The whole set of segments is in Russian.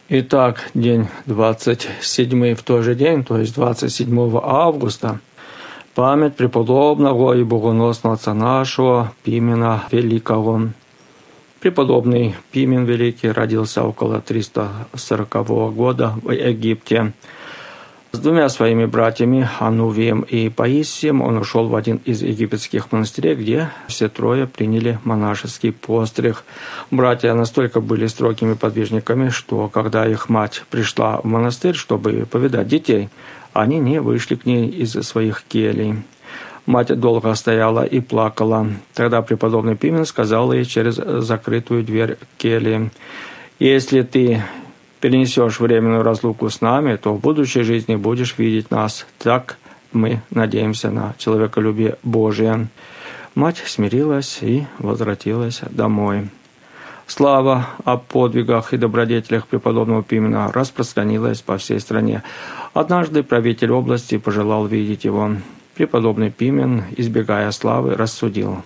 Итак, день 27 в тот же день, то есть 27 августа, память преподобного и богоносного отца нашего Пимена Великого. Преподобный Пимен Великий родился около 340 года в Египте. С двумя своими братьями, Анувием и Паисием, он ушел в один из египетских монастырей, где все трое приняли монашеский постриг. Братья настолько были строгими подвижниками, что когда их мать пришла в монастырь, чтобы повидать детей, они не вышли к ней из своих келий. Мать долго стояла и плакала. Тогда преподобный Пимен сказал ей через закрытую дверь кельи: «Если ты перенесешь временную разлуку с нами, то в будущей жизни будешь видеть нас. Так мы надеемся на человеколюбие Божие». Мать смирилась и возвратилась домой. Слава о подвигах и добродетелях преподобного Пимена распространилась по всей стране. Однажды правитель области пожелал видеть его. Преподобный Пимен, избегая славы, рассудил: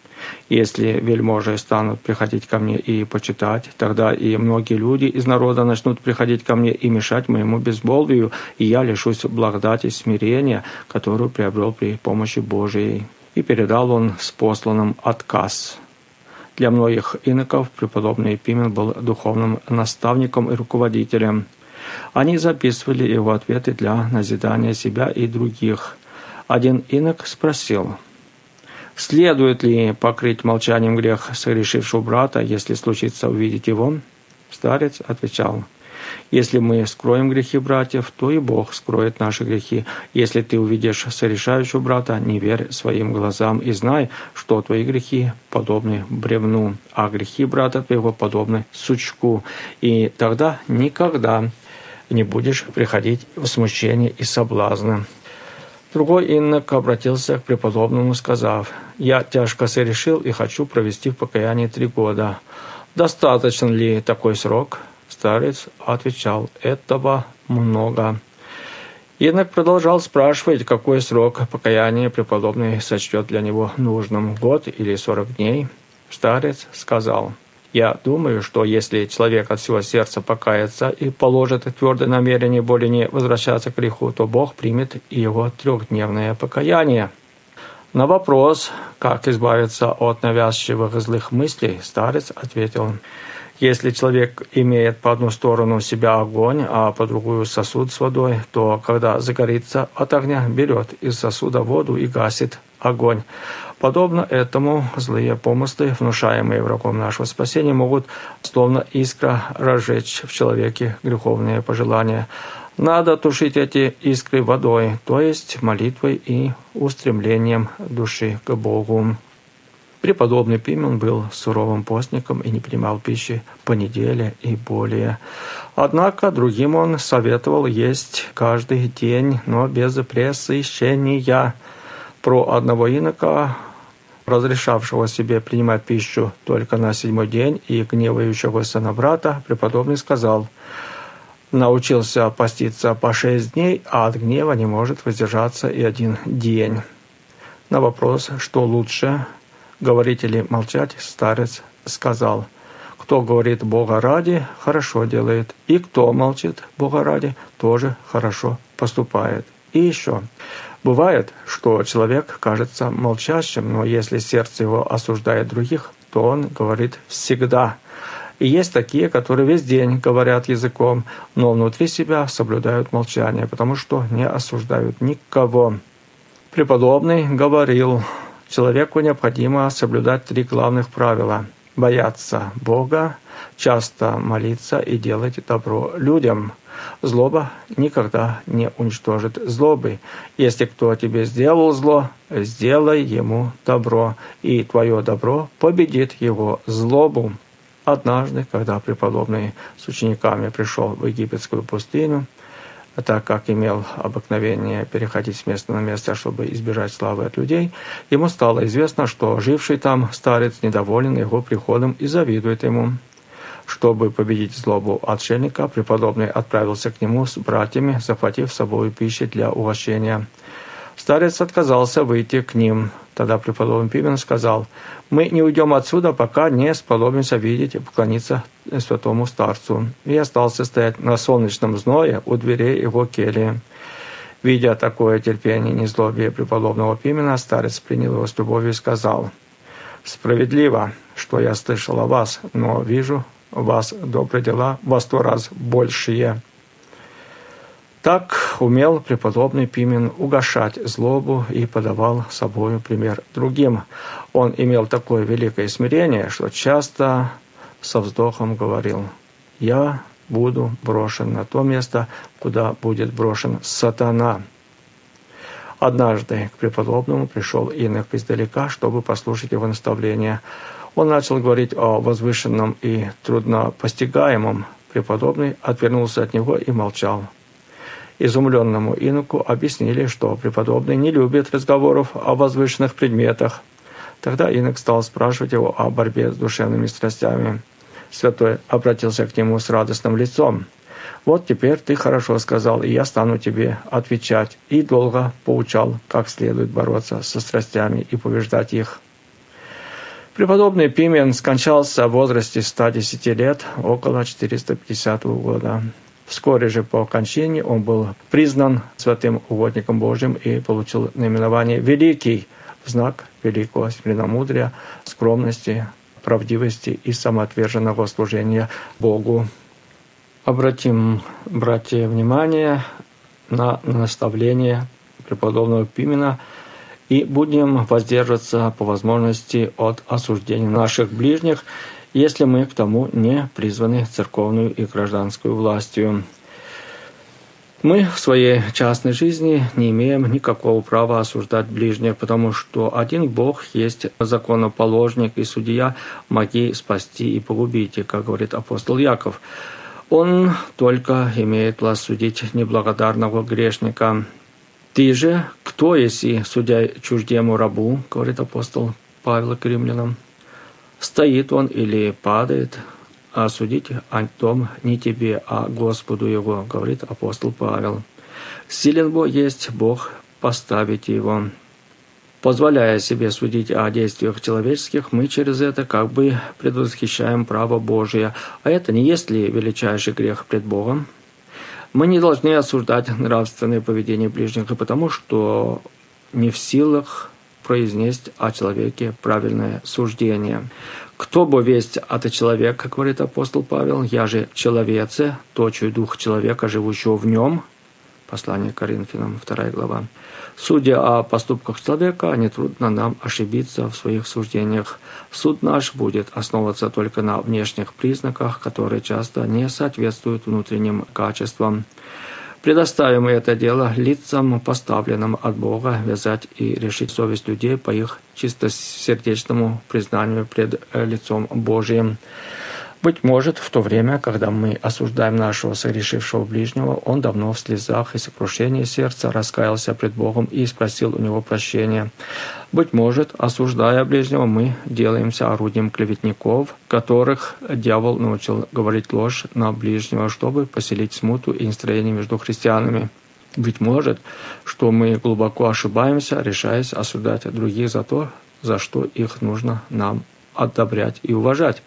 «Если вельможи станут приходить ко мне и почитать, тогда и многие люди из народа начнут приходить ко мне и мешать моему безмолвию, и я лишусь благодати смирения, которую приобрел при помощи Божией». И передал он с посланным отказ. Для многих иноков преподобный Пимен был духовным наставником и руководителем. Они записывали его ответы для назидания себя и других. Один инок спросил: «Следует ли покрыть молчанием грех согрешившего брата, если случится увидеть его?» Старец отвечал: «Если мы скроем грехи братьев, то и Бог скроет наши грехи. Если ты увидишь согрешающего брата, не верь своим глазам и знай, что твои грехи подобны бревну, а грехи брата твоего подобны сучку. И тогда никогда не будешь приходить в смущение и соблазны». Другой инок обратился к преподобному, сказав: «Я тяжко согрешил и хочу провести в покаянии 3 года. Достаточен ли такой срок?» Старец отвечал: «Этого много». Инок продолжал спрашивать, какой срок покаяния преподобный сочтет для него нужным: год или 40 дней. Старец сказал: «Я думаю, что если человек от всего сердца покается и положит твердое намерение более не возвращаться к греху, то Бог примет и его 3-дневное покаяние». На вопрос, как избавиться от навязчивых злых мыслей, старец ответил: «Если человек имеет по одну сторону себя огонь, а по другую сосуд с водой, то, когда загорится от огня, берет из сосуда воду и гасит огонь. Подобно этому злые помыслы, внушаемые врагом нашего спасения, могут, словно искра, разжечь в человеке греховные пожелания. Надо тушить эти искры водой, то есть молитвой и устремлением души к Богу». Преподобный Пимен был суровым постником и не принимал пищи по неделе и более. Однако другим он советовал есть каждый день, но без пресыщения. Про одного инока, разрешавшего себе принимать пищу только на 7-й день и гневающегося на брата, преподобный сказал: «Научился поститься по 6 дней, а от гнева не может воздержаться и 1 день». На вопрос, что лучше, говорить или молчать, старец сказал: «Кто говорит Бога ради, хорошо делает, и кто молчит Бога ради, тоже хорошо поступает». И еще: бывает, что человек кажется молчащим, но если сердце его осуждает других, то он говорит всегда. И есть такие, которые весь день говорят языком, но внутри себя соблюдают молчание, потому что не осуждают никого. Преподобный говорил: человеку необходимо соблюдать 3 главных правила: бояться Бога, часто молиться и делать добро людям. Злоба никогда не уничтожит злобы. Если кто тебе сделал зло, сделай ему добро, и твое добро победит его злобу. Однажды, когда преподобный с учениками пришел в египетскую пустыню, так как имел обыкновение переходить с места на место, чтобы избежать славы от людей, ему стало известно, что живший там старец недоволен его приходом и завидует ему. Чтобы победить злобу отшельника, преподобный отправился к нему с братьями, захватив с собой пищи для угощения. Старец отказался выйти к ним. Тогда преподобный Пимен сказал: «Мы не уйдем отсюда, пока не сподобимся видеть и поклониться святому старцу». И остался стоять на солнечном зное у дверей его кельи. Видя такое терпение и незлобие преподобного Пимена, старец принял его с любовью и сказал: «Справедливо, что я слышал о вас, но вижу у вас добрые дела во 100 раз большие». Так умел преподобный Пимен угашать злобу и подавал собою пример другим. Он имел такое великое смирение, что часто со вздохом говорил: «Я буду брошен на то место, куда будет брошен сатана». Однажды к преподобному пришел инок издалека, чтобы послушать его наставления. Он начал говорить о возвышенном и труднопостигаемом. Преподобный отвернулся от него и молчал. Изумленному иноку объяснили, что преподобный не любит разговоров о возвышенных предметах. Тогда инок стал спрашивать его о борьбе с душевными страстями. Святой обратился к нему с радостным лицом: «Вот теперь ты хорошо сказал, и я стану тебе отвечать». И долго поучал, как следует бороться со страстями и побеждать их. Преподобный Пимен скончался в возрасте 110 лет, около 450 года. Вскоре же по кончине он был признан святым угодником Божьим и получил наименование «Великий» в знак великого смиренномудрия, скромности, правдивости и самоотверженного служения Богу. Обратим, братья, внимание на наставление преподобного Пимена и будем воздерживаться по возможности от осуждения наших ближних, если мы к тому не призваны церковную и гражданскую властью. Мы в своей частной жизни не имеем никакого права осуждать ближних, потому что один Бог есть законоположник и судья, моги спасти и погубить, как говорит апостол Яков. Он только имеет власть судить неблагодарного грешника. «Ты же, кто еси, судя чуждему рабу?» — говорит апостол Павел к римлянам. «Стоит он или падает, а судить о том не тебе, а Господу его», — говорит апостол Павел. «Силен Бог есть Бог поставить его». Позволяя себе судить о действиях человеческих, мы через это как бы предвосхищаем право Божие. А это не есть ли величайший грех пред Богом? Мы не должны осуждать нравственное поведение ближних, потому что не в силах произнести о человеке правильное суждение. «Кто бы весть от человека, — говорит апостол Павел, — я же человеце, точую дух человека, живущего в нем». Послание к Коринфянам, 2 глава. Судя о поступках человека, нетрудно нам ошибиться в своих суждениях. Суд наш будет основываться только на внешних признаках, которые часто не соответствуют внутренним качествам. Предоставим это дело лицам, поставленным от Бога, вязать и решить совесть людей по их чистосердечному признанию пред лицом Божиим. Быть может, в то время, когда мы осуждаем нашего согрешившего ближнего, он давно в слезах и сокрушении сердца раскаялся пред Богом и спросил у него прощения. Быть может, осуждая ближнего, мы делаемся орудием клеветников, которых дьявол научил говорить ложь на ближнего, чтобы поселить смуту и настроение между христианами. Быть может, что мы глубоко ошибаемся, решаясь осуждать других за то, за что их нужно нам одобрять и уважать.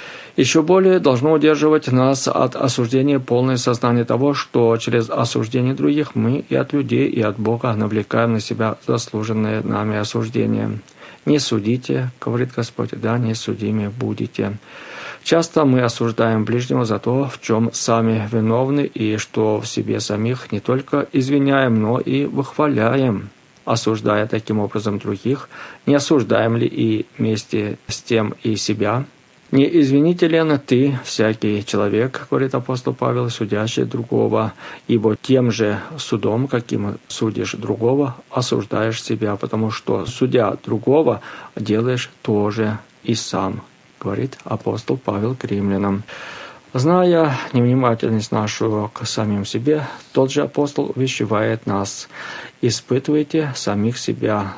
Еще более должно удерживать нас от осуждения полное сознание того, что через осуждение других мы и от людей, и от Бога навлекаем на себя заслуженное нами осуждение. «Не судите, — говорит Господь, — да не судимы будете». Часто мы осуждаем ближнего за то, в чем сами виновны, и что в себе самих не только извиняем, но и выхваляем. Осуждая таким образом других, не осуждаем ли и вместе с тем и себя? «Не извинителен ты, всякий человек, — говорит апостол Павел, — судящий другого, ибо тем же судом, каким судишь другого, осуждаешь себя, потому что, судя другого, делаешь то же и сам», — говорит апостол Павел к римлянам. Зная невнимательность нашу к самим себе, тот же апостол увещевает нас: «Испытывайте самих себя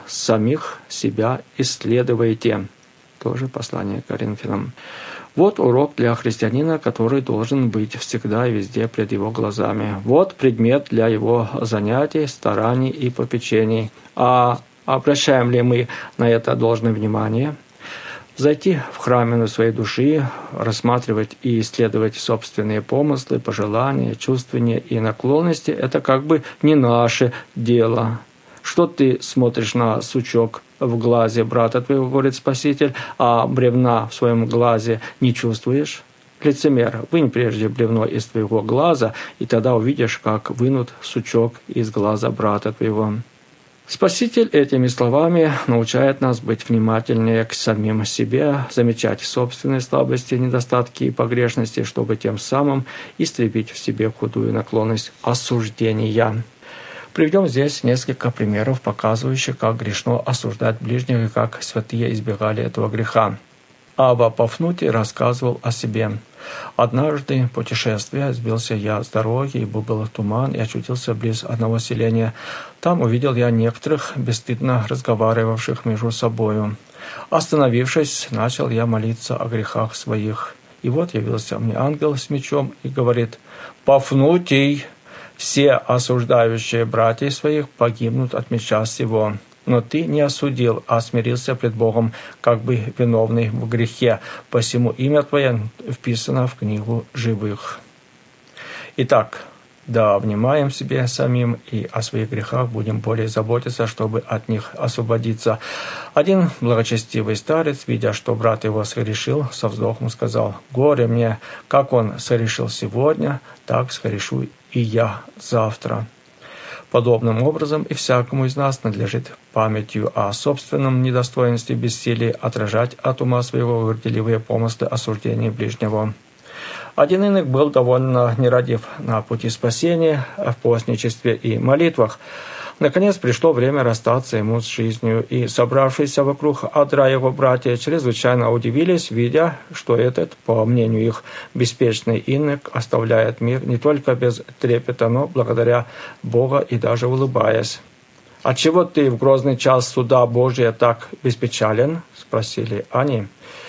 исследуйте». Тоже послание к Коринфянам. Вот урок для христианина, который должен быть всегда и везде пред его глазами. Вот предмет для его занятий, стараний и попечений. А Обращаем ли мы на это должное внимание? Зайти в храмину своей души, рассматривать и исследовать собственные помыслы, пожелания, чувствования и наклонности – это как бы не наше дело. Что ты смотришь на сучок в глазе брата твоего, говорит Спаситель, а бревна в своем глазе не чувствуешь? Лицемер, вынь прежде бревно из твоего глаза, и тогда увидишь, как вынут сучок из глаза брата твоего. Спаситель этими словами научает нас быть внимательнее к самим себе, замечать собственные слабости, недостатки и погрешности, чтобы тем самым истребить в себе худую наклонность осуждения. Приведем здесь несколько примеров, показывающих, как грешно осуждать ближних и как святые избегали этого греха. Авва Пафнутий рассказывал о себе. «Однажды путешествие, сбился я с дороги, ибо был туман, и очутился близ одного селения. Там увидел я некоторых, бесстыдно разговаривавших между собою. Остановившись, начал я молиться о грехах своих. И вот явился мне ангел с мечом и говорит: «Пафнутий, все осуждающие братьев своих погибнут от меча сего. Но ты не осудил, а смирился пред Богом, как бы виновный в грехе. Посему имя твое вписано в книгу живых». Итак, да внимаем себе самим и о своих грехах будем более заботиться, чтобы от них освободиться. Один благочестивый старец, видя, что брат его согрешил, со вздохом сказал: «Горе мне, как он согрешил сегодня, так согрешу и я завтра». Подобным образом и всякому из нас надлежит памятью о собственном недостоинстве и бессилии отражать от ума своего горделивые помыслы осуждения ближнего. Один инок был довольно нерадив на пути спасения, в постничестве и молитвах. Наконец пришло время расстаться ему с жизнью, и собравшиеся вокруг одра его братья чрезвычайно удивились, видя, что этот, по мнению их, беспечный инок оставляет мир не только без трепета, но благодаря Бога и даже улыбаясь. «Отчего ты в грозный час суда Божия так беспечален?» – спросили они.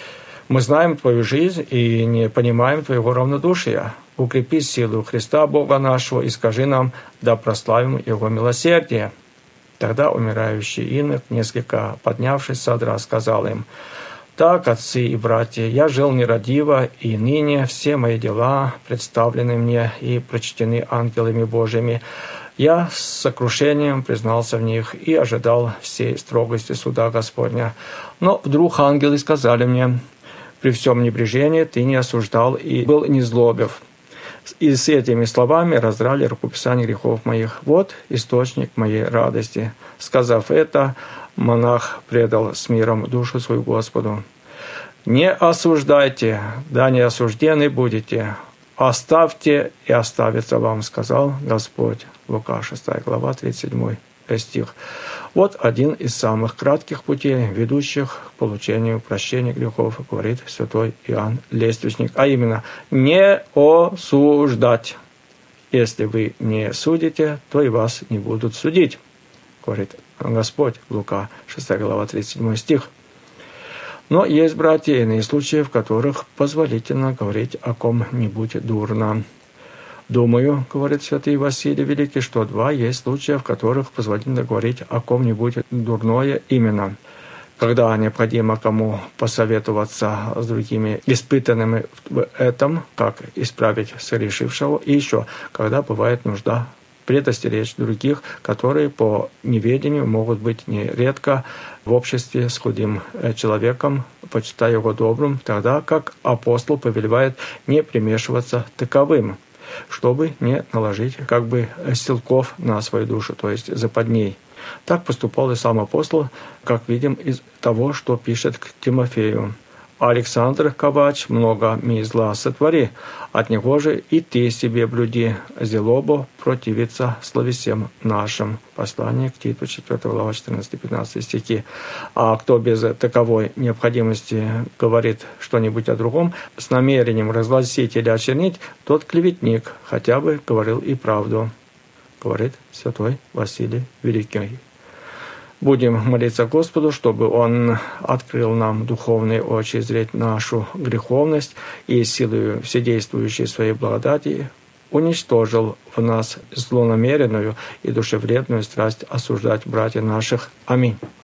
«Мы знаем твою жизнь и не понимаем твоего равнодушия. Укрепи силу Христа Бога нашего и скажи нам, да прославим Его милосердие». Тогда умирающий инок, несколько поднявшись со одра, сказал им: «Так, отцы и братья, я жил нерадиво, и ныне все мои дела представлены мне и прочтены ангелами Божьими. Я с сокрушением признался в них и ожидал всей строгости суда Господня. Но вдруг ангелы сказали мне: при всем небрежении ты не осуждал и был незлобив. И с этими словами раздрали рукописание грехов моих. Вот источник моей радости». Сказав это, монах предал с миром душу свою Господу. «Не осуждайте, да не осуждены будете. Оставьте, и оставится вам, сказал Господь». Лука 6 глава, 37 стих. Вот один из самых кратких путей, ведущих к получению прощения грехов, говорит святой Иоанн Лествичник, а именно «не осуждать. Если вы не судите, то и вас не будут судить», говорит Господь, Лука 6 глава, 37 стих. Но есть, братья, иные случаи, в которых позволительно говорить о ком-нибудь дурно. «Думаю, — говорит святый Василий Великий, — что два есть случая, в которых позволительно говорить о ком-нибудь дурное именно. Когда необходимо кому посоветоваться с другими испытанными в этом, как исправить согрешившего, и еще, когда бывает нужда предостеречь других, которые по неведению могут быть нередко в обществе с худым человеком, почитая его добрым, тогда как апостол повелевает не примешиваться таковым, чтобы не наложить как бы силков на свою душу, то есть западней. Так поступал и сам апостол, как видим из того, что пишет к Тимофею: «Александр Ковач, много ми зла сотвори, от него же и ты себе блюди, зелобо противиться словесем нашим». Послание к Титу, 4 глава, 14-15 стихи. А кто без таковой необходимости говорит что-нибудь о другом, с намерением разгласить или очернить, тот клеветник, хотя бы говорил и правду, говорит святой Василий Великий. Будем молиться Господу, чтобы Он открыл нам духовные очи, зреть нашу греховность и силою вседействующей своей благодати уничтожил в нас злонамеренную и душевредную страсть осуждать братьев наших. Аминь.